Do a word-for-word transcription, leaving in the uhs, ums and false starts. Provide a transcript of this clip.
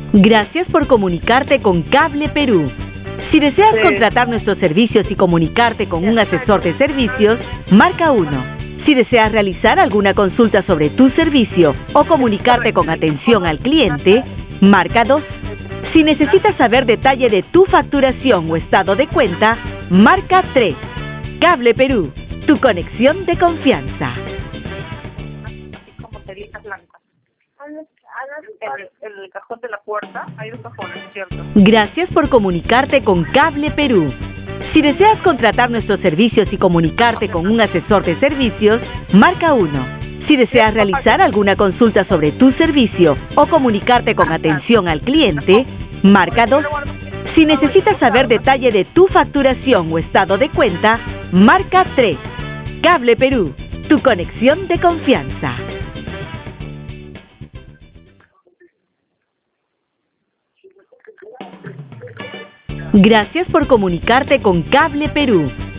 Gracias por comunicarte con Cable Perú. Si deseas Sí. contratar nuestros servicios y comunicarte con un asesor de servicios, marca uno. Si deseas realizar alguna consulta sobre tu servicio o comunicarte con atención al cliente, marca dos. Si necesitas saber detalle de tu facturación o estado de cuenta, marca tres. Cable Perú, tu conexión de confianza. Como teritas blancas. En el, el cajón de la puerta hay dos cajones, ¿cierto? Gracias por comunicarte con Cable Perú. Si deseas contratar nuestros servicios y comunicarte con un asesor de servicios, marca uno. Si deseas realizar alguna consulta sobre tu servicio o comunicarte con atención al cliente, marca dos. Si necesitas saber detalle de tu facturación o estado de cuenta, marca tres. Cable Perú, tu conexión de confianza. Gracias por comunicarte con Cable Perú.